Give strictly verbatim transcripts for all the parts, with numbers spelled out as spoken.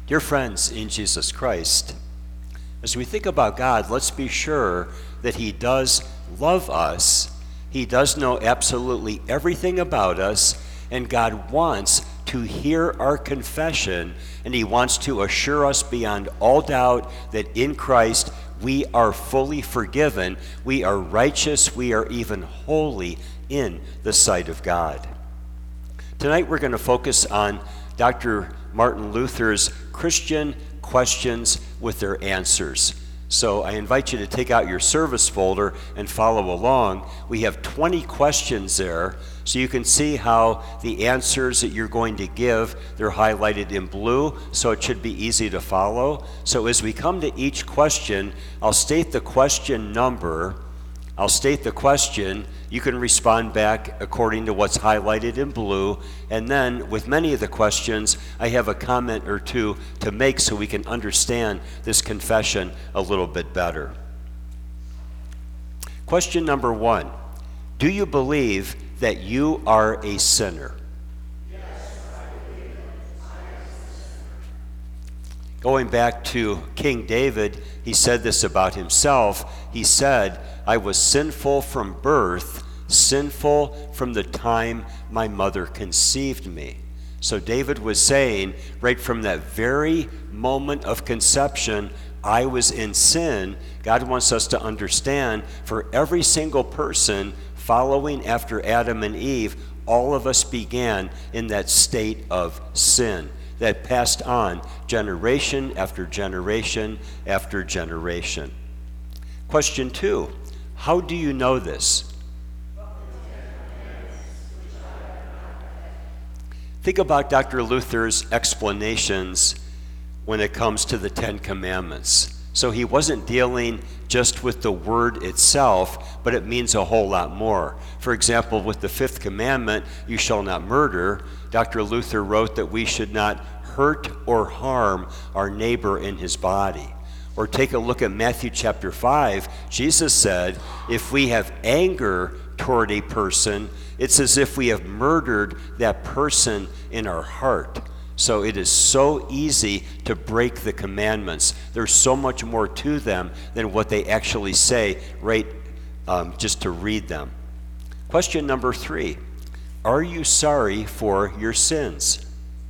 Dear friends in Jesus Christ, as we think about God, let's be sure that He does love us. He does know absolutely everything about us, and God wants to hear our confession, and He wants to assure us beyond all doubt that in Christ we are fully forgiven, we are righteous, we are even holy in the sight of God. Tonight we're going to focus on Doctor Martin Luther's Christian questions with their answers. So I invite you to take out your service folder and follow along. We have twenty questions there, so you can see how the answers that you're going to give, they're highlighted in blue, so it should be easy to follow. So as we come to each question, I'll state the question number. I'll state the question. You can respond back according to what's highlighted in blue. And then with many of the questions, I have a comment or two to make so we can understand this confession a little bit better. Question number one. Do you believe that you are a sinner? Yes, I believe I am a sinner. Going back to King David, he said this about himself. He said, I was sinful from birth, sinful from the time my mother conceived me. So David was saying, right from that very moment of conception, I was in sin. God wants us to understand for every single person following after Adam and Eve, all of us began in that state of sin that passed on generation after generation after generation. Question two, how do you know this? Think about Doctor Luther's explanations when it comes to the Ten Commandments. So he wasn't dealing just with the word itself, but it means a whole lot more. For example, with the fifth commandment, you shall not murder, Doctor Luther wrote that we should not hurt or harm our neighbor in his body. Or take a look at Matthew chapter five. Jesus said, if we have anger toward a person, it's as if we have murdered that person in our heart. So it is so easy to break the commandments. There's so much more to them than what they actually say, right, um, just to read them. Question number three, are you sorry for your sins?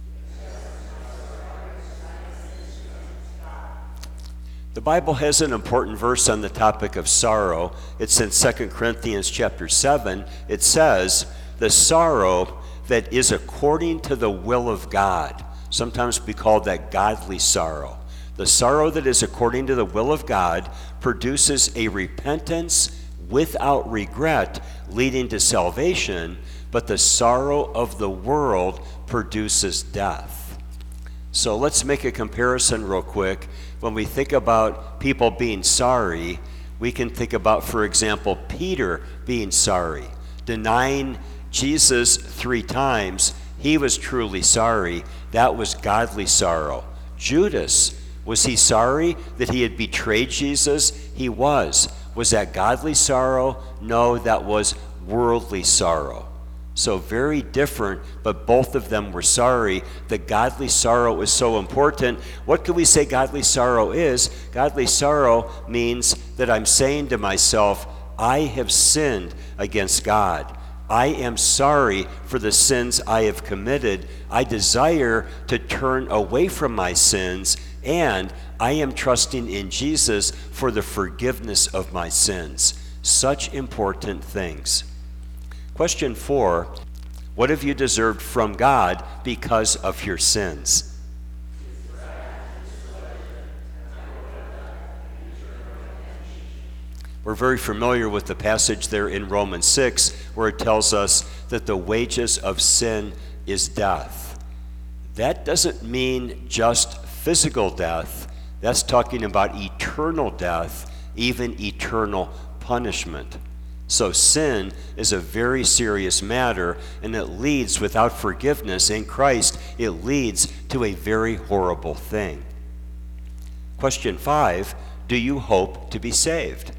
The Bible has an important verse on the topic of sorrow. It's in Second Corinthians chapter seven. It says, the sorrow that is according to the will of God. Sometimes we call that godly sorrow. The sorrow that is according to the will of God produces a repentance without regret, leading to salvation, but the sorrow of the world produces death. So let's make a comparison real quick. When we think about people being sorry, we can think about, for example, Peter being sorry, denying Jesus three times. He was truly sorry. That was godly sorrow. Judas, was he sorry that he had betrayed Jesus? He was. Was that godly sorrow? No, that was worldly sorrow. So very different, but both of them were sorry. The godly sorrow is so important. What can we say godly sorrow is? Godly sorrow means that I'm saying to myself, I have sinned against God. I am sorry for the sins I have committed. I desire to turn away from my sins, and I am trusting in Jesus for the forgiveness of my sins. Such important things. Question four, what have you deserved from God because of your sins? We're very familiar with the passage there in Romans six where it tells us that the wages of sin is death. That doesn't mean just physical death. That's talking about eternal death, even eternal punishment. So sin is a very serious matter, and it leads, without forgiveness in Christ, it leads to a very horrible thing. Question five, do you hope to be saved?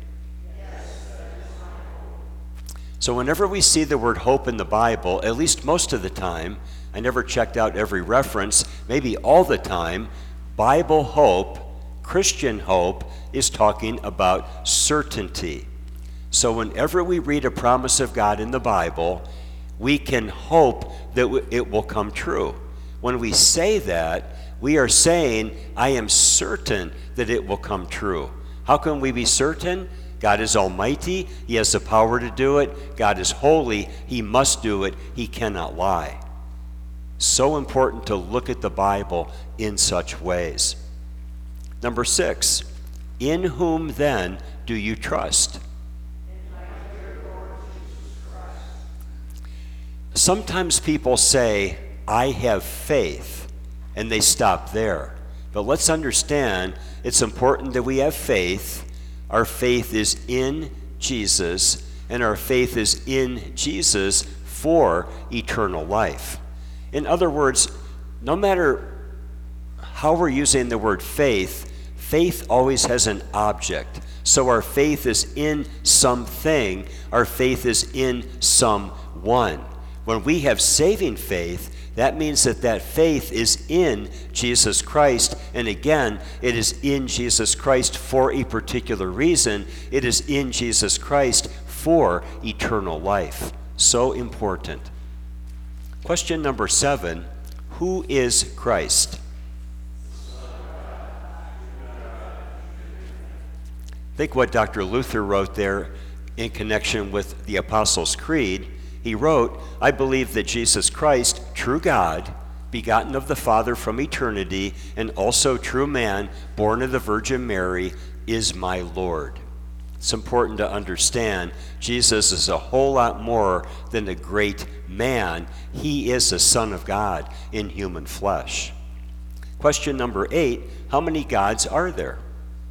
So whenever we see the word hope in the Bible, at least most of the time, I never checked out every reference, maybe all the time, Bible hope, Christian hope, is talking about certainty. So whenever we read a promise of God in the Bible, we can hope that it will come true. When we say that, we are saying, I am certain that it will come true. How can we be certain? God is almighty. He has the power to do it. God is holy. He must do it. He cannot lie. So important to look at the Bible in such ways. Number six, in whom then do you trust? Sometimes people say, I have faith, and they stop there. But let's understand, it's important that we have faith. Our faith is in Jesus, and our faith is in Jesus for eternal life. In other words, no matter how we're using the word faith, faith always has an object. So our faith is in something, our faith is in someone. When we have saving faith, that means that that faith is in Jesus Christ. And again, it is in Jesus Christ for a particular reason. It is in Jesus Christ for eternal life. So important. Question number seven, who is Christ? Think what Doctor Luther wrote there in connection with the Apostles' Creed. He wrote, I believe that Jesus Christ, true God, begotten of the Father from eternity, and also true man, born of the Virgin Mary, is my Lord. It's important to understand Jesus is a whole lot more than a great man. He is the Son of God in human flesh. Question number eight, how many gods are there?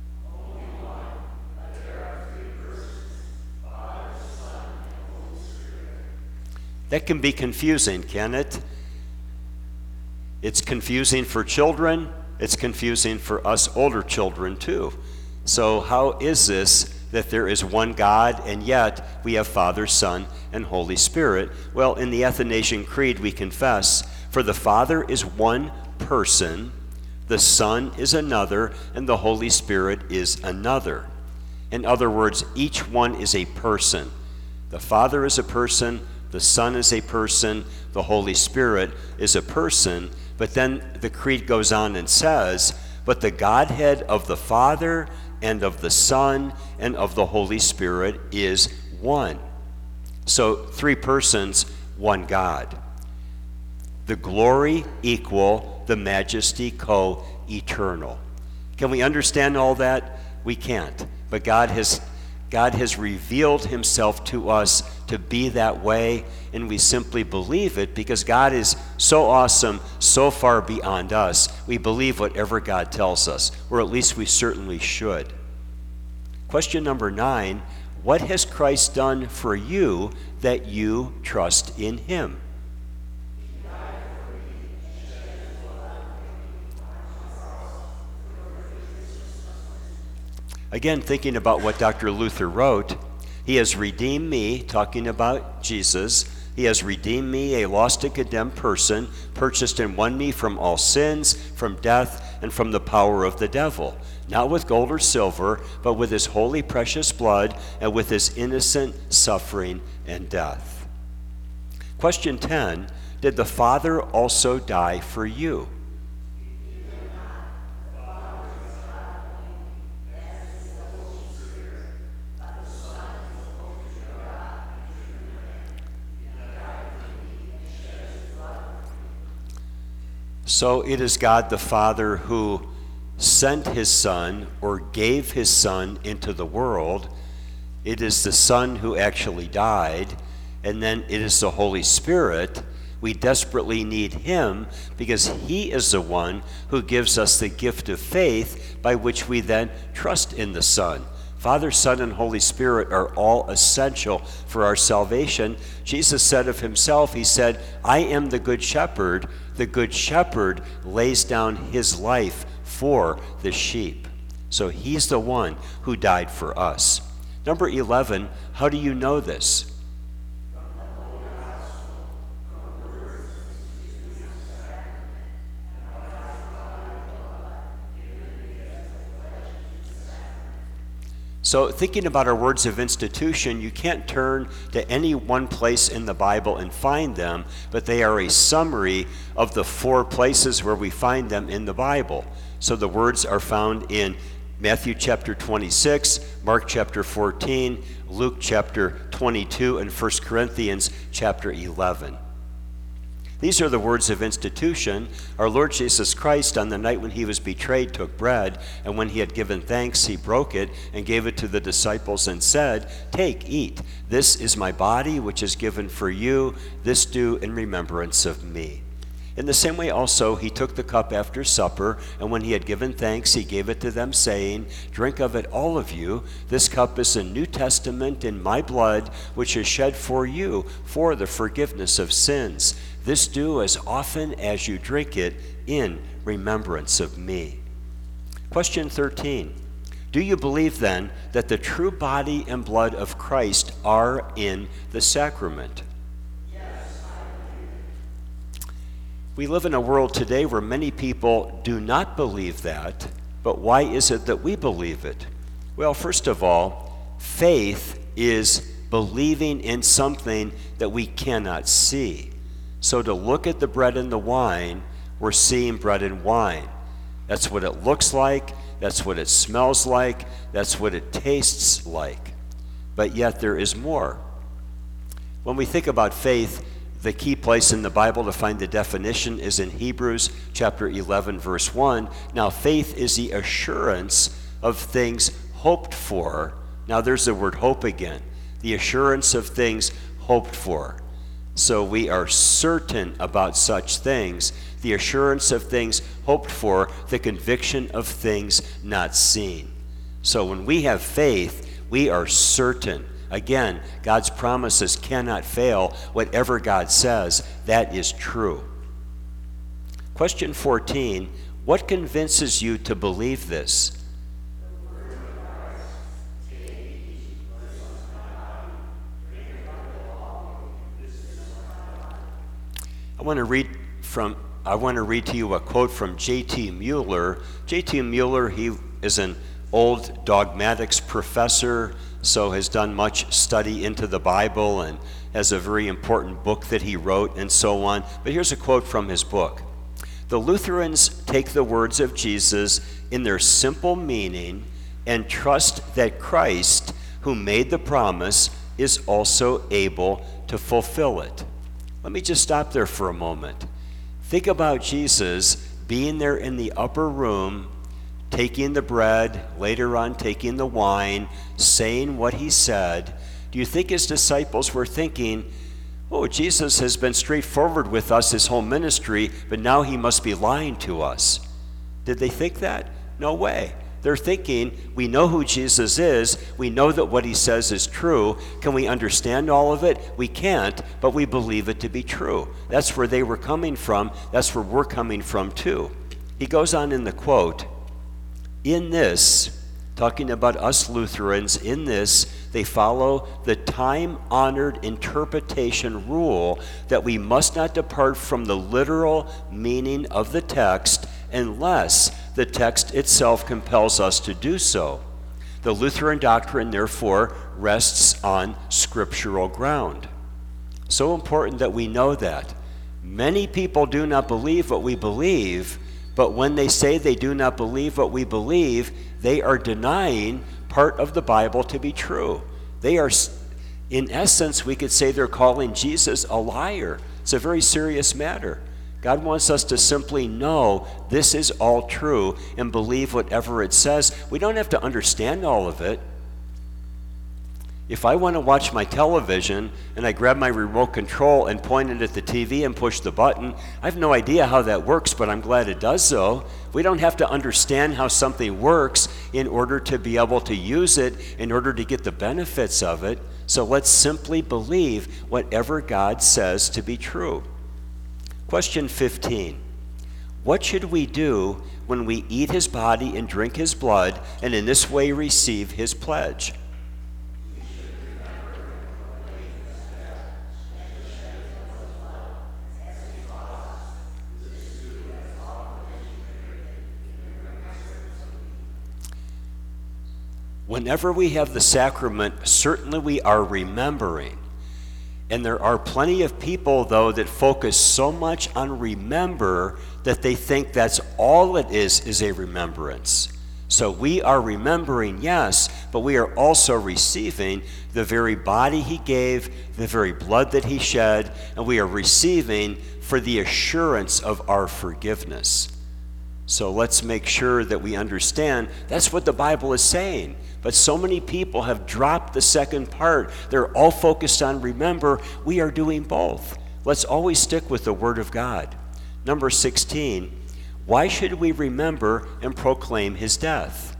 That can be confusing, can it? It's confusing for children. It's confusing for us older children too. So how is this that there is one God and yet we have Father, Son, and Holy Spirit? Well, in the Athanasian Creed we confess, for the Father is one person, the Son is another, and the Holy Spirit is another. In other words, each one is a person. The Father is a person, the Son is a person, the Holy Spirit is a person. But then the Creed goes on and says, but the Godhead of the Father and of the Son and of the Holy Spirit is one. So three persons, one God. The glory equal, the majesty co-eternal. Can we understand all that? We can't. But God has God has revealed himself to us to be that way, and we simply believe it because God is so awesome, so far beyond us. We believe whatever God tells us, or at least we certainly should. Question number nine, what has Christ done for you that you trust in him? Again, thinking about what Doctor Luther wrote, he has redeemed me, talking about Jesus. He has redeemed me, a lost and condemned person, purchased and won me from all sins, from death, and from the power of the devil. Not with gold or silver, but with his holy precious blood, and with his innocent suffering and death. Question ten, did the Father also die for you? So it is God the Father who sent his Son or gave his Son into the world. It is the Son who actually died, and then it is the Holy Spirit. We desperately need him because he is the one who gives us the gift of faith by which we then trust in the Son. Father, Son, and Holy Spirit are all essential for our salvation. Jesus said of himself, he said, I am the good shepherd. The good shepherd lays down his life for the sheep. So he's the one who died for us. Number eleven, how do you know this? So thinking about our words of institution, you can't turn to any one place in the Bible and find them, but they are a summary of the four places where we find them in the Bible. So the words are found in Matthew chapter twenty-six, Mark chapter fourteen, Luke chapter twenty-two, and First Corinthians chapter eleven. These are the words of institution. Our Lord Jesus Christ, on the night when he was betrayed, took bread, and when he had given thanks, he broke it and gave it to the disciples and said, "Take, eat. This is my body, which is given for you. This do in remembrance of me." In the same way also he took the cup after supper, and when he had given thanks, he gave it to them, saying, "Drink of it, all of you. This cup is a New Testament in my blood, which is shed for you for the forgiveness of sins. This do as often as you drink it in remembrance of me." Question thirteen. Do you believe then that the true body and blood of Christ are in the sacrament? We live in a world today where many people do not believe that, but why is it that we believe it? Well, first of all, faith is believing in something that we cannot see. So to look at the bread and the wine, we're seeing bread and wine. That's what it looks like, that's what it smells like, that's what it tastes like. But yet there is more. When we think about faith, the key place in the Bible to find the definition is in Hebrews chapter eleven, verse one. Now, faith is the assurance of things hoped for. Now, there's the word hope again. The assurance of things hoped for. So we are certain about such things. The assurance of things hoped for, the conviction of things not seen. So when we have faith, we are certain. Again, God's promises cannot fail. Whatever God says, that is true. Question fourteen, what convinces you to believe this? I want to read from I want to read to you a quote from J T Mueller. J T Mueller, he is an old dogmatics professor, so has done much study into the Bible and has a very important book that he wrote and so on. But here's a quote from his book. The Lutherans take the words of Jesus in their simple meaning and trust that Christ, who made the promise, is also able to fulfill it. Let me just stop there for a moment. Think about Jesus being there in the upper room, taking the bread, later on taking the wine, saying what he said. Do you think his disciples were thinking, oh, Jesus has been straightforward with us his whole ministry, but now he must be lying to us? Did they think that? No way. They're thinking, we know who Jesus is, we know that what he says is true. Can we understand all of it? We can't, but we believe it to be true. That's where they were coming from. That's where we're coming from too. He goes on in the quote, in this, talking about us Lutherans, in this, they follow the time-honored interpretation rule that we must not depart from the literal meaning of the text unless the text itself compels us to do so. The Lutheran doctrine, therefore, rests on scriptural ground. So important that we know that. Many people do not believe what we believe, but when they say they do not believe what we believe, they are denying part of the Bible to be true. They are, in essence, we could say they're calling Jesus a liar. It's a very serious matter. God wants us to simply know this is all true and believe whatever it says. We don't have to understand all of it. If I want to watch my television and I grab my remote control and point it at the T V and push the button, I have no idea how that works, but I'm glad it does so. We don't have to understand how something works in order to be able to use it, in order to get the benefits of it. So let's simply believe whatever God says to be true. Question fifteen. What should we do when we eat his body and drink his blood and in this way receive his pledge? Whenever we have the sacrament, certainly we are remembering. And there are plenty of people, though, that focus so much on remember that they think that's all it is, is a remembrance. So we are remembering, yes, but we are also receiving the very body he gave, the very blood that he shed, and we are receiving for the assurance of our forgiveness. So let's make sure that we understand that's what the Bible is saying. But so many people have dropped the second part. They're all focused on remember. We are doing both. Let's always stick with the Word of God. Number sixteen, why should we remember and proclaim his death?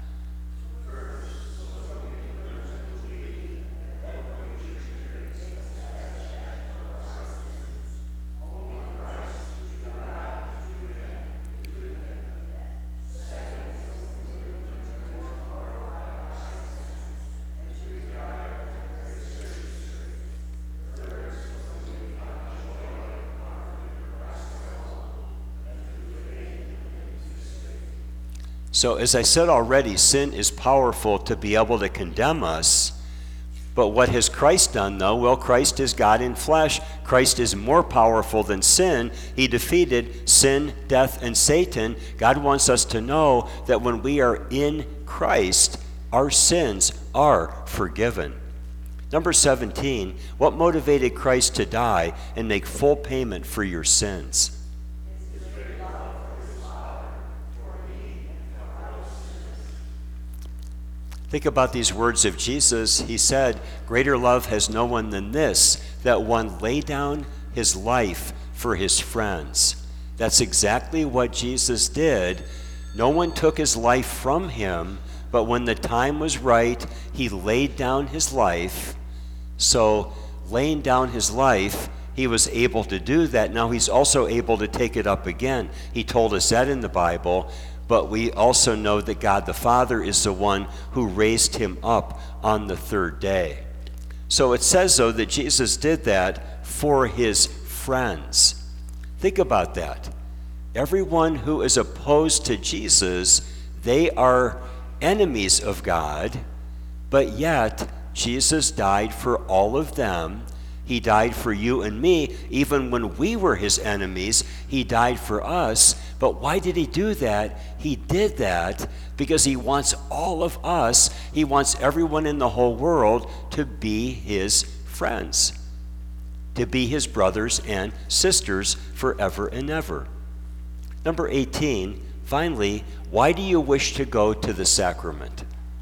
So as I said already, sin is powerful to be able to condemn us. But what has Christ done, though? Well, Christ is God in flesh. Christ is more powerful than sin. He defeated sin, death, and Satan. God wants us to know that when we are in Christ, our sins are forgiven. Number seventeen, what motivated Christ to die and make full payment for your sins? Think about these words of Jesus. He said, greater love has no one than this, that one lay down his life for his friends. That's exactly what Jesus did. No one took his life from him, but when the time was right, he laid down his life. So laying down his life, he was able to do that. Now he's also able to take it up again. He told us that in the Bible. But we also know that God the Father is the one who raised him up on the third day. So it says, though, that Jesus did that for his friends. Think about that. Everyone who is opposed to Jesus, they are enemies of God, but yet Jesus died for all of them. He died for you and me. Even when we were his enemies, he died for us. But why did he do that? He did that because he wants all of us, he wants everyone in the whole world to be his friends, to be his brothers and sisters forever and ever. Number eighteen, finally, why do you wish to go to the sacrament?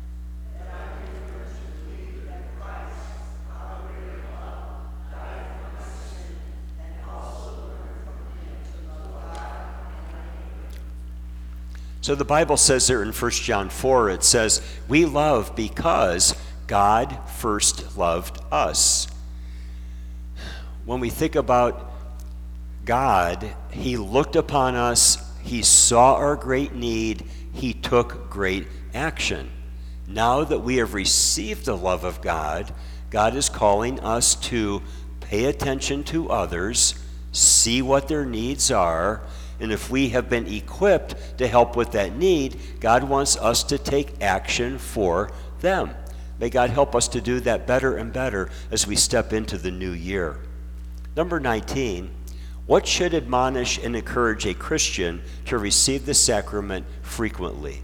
So the Bible says there in First John four, it says, we love because God first loved us. When we think about God, he looked upon us, he saw our great need, he took great action. Now that we have received the love of God, God is calling us to pay attention to others, see what their needs are, and if we have been equipped to help with that need, God wants us to take action for them. May God help us to do that better and better as we step into the new year. Number nineteen, what should admonish and encourage a Christian to receive the sacrament frequently?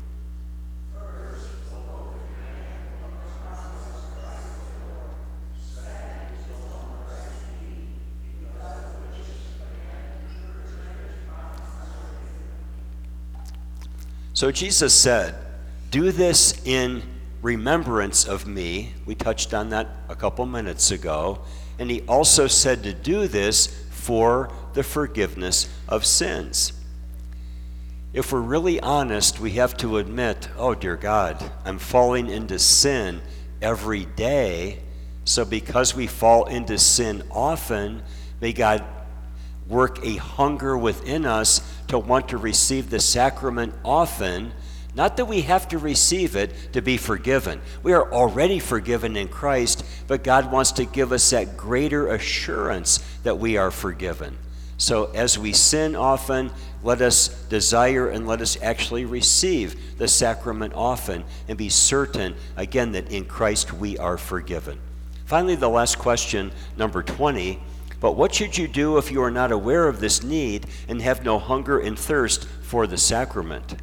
So Jesus said, do this in remembrance of me. We touched on that a couple minutes ago. And he also said to do this for the forgiveness of sins. If we're really honest, we have to admit, oh dear God, I'm falling into sin every day. So because we fall into sin often, may God work a hunger within us to want to receive the sacrament often. Not that we have to receive it to be forgiven. We are already forgiven in Christ, but God wants to give us that greater assurance that we are forgiven. So as we sin often, let us desire and let us actually receive the sacrament often and be certain, again, that in Christ we are forgiven. Finally, the last question, number twenty, but what should you do if you are not aware of this need and have no hunger and thirst for the sacrament?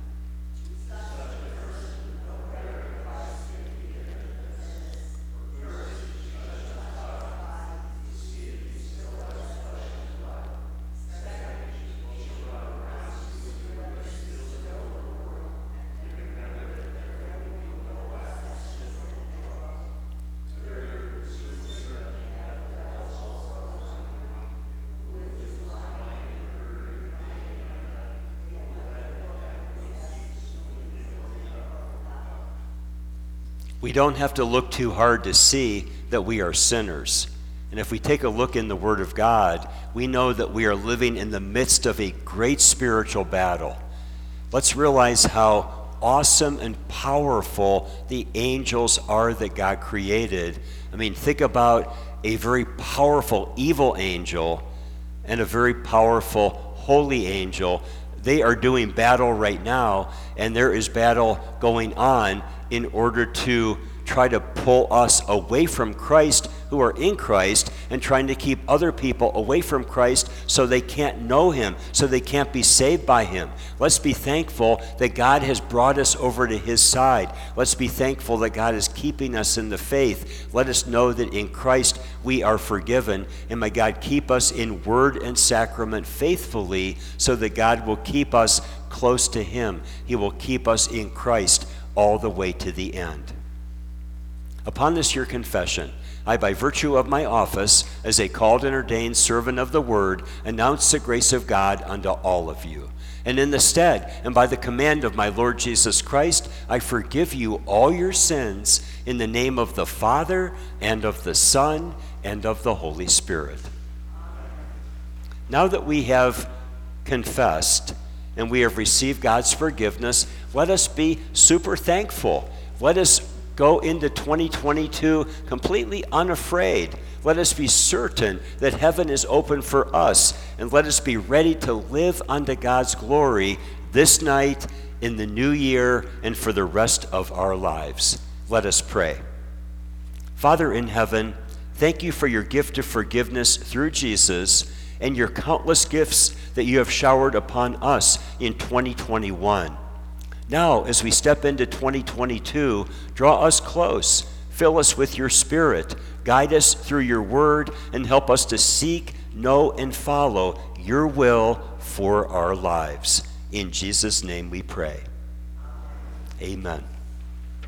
We don't have to look too hard to see that we are sinners. And if we take a look in the Word of God, we know that we are living in the midst of a great spiritual battle. Let's realize how awesome and powerful the angels are that God created. I mean, think about a very powerful evil angel and a very powerful holy angel. They are doing battle right now, and there is battle going on in order to try to pull us away from Christ who are in Christ and trying to keep other people away from Christ so they can't know him, so they can't be saved by him. Let's be thankful that God has brought us over to his side. Let's be thankful that God is keeping us in the faith. Let us know that in Christ we are forgiven. And may God keep us in word and sacrament faithfully so that God will keep us close to him. He will keep us in Christ all the way to the end. Upon this your confession, I, by virtue of my office as a called and ordained servant of the word, announce the grace of God unto all of you. And in the stead, and by the command of my Lord Jesus Christ, I forgive you all your sins in the name of the Father, and of the Son, and of the Holy Spirit. Now that we have confessed and we have received God's forgiveness, let us be super thankful. Let us go into twenty twenty-two completely unafraid. Let us be certain that heaven is open for us, and let us be ready to live unto God's glory this night, in the new year, and for the rest of our lives. Let us pray. Father in heaven, thank you for your gift of forgiveness through Jesus and your countless gifts that you have showered upon us in twenty twenty-one. Now, as we step into twenty twenty-two, draw us close, fill us with your Spirit, guide us through your word, and help us to seek, know, and follow your will for our lives. In Jesus' name we pray. Amen.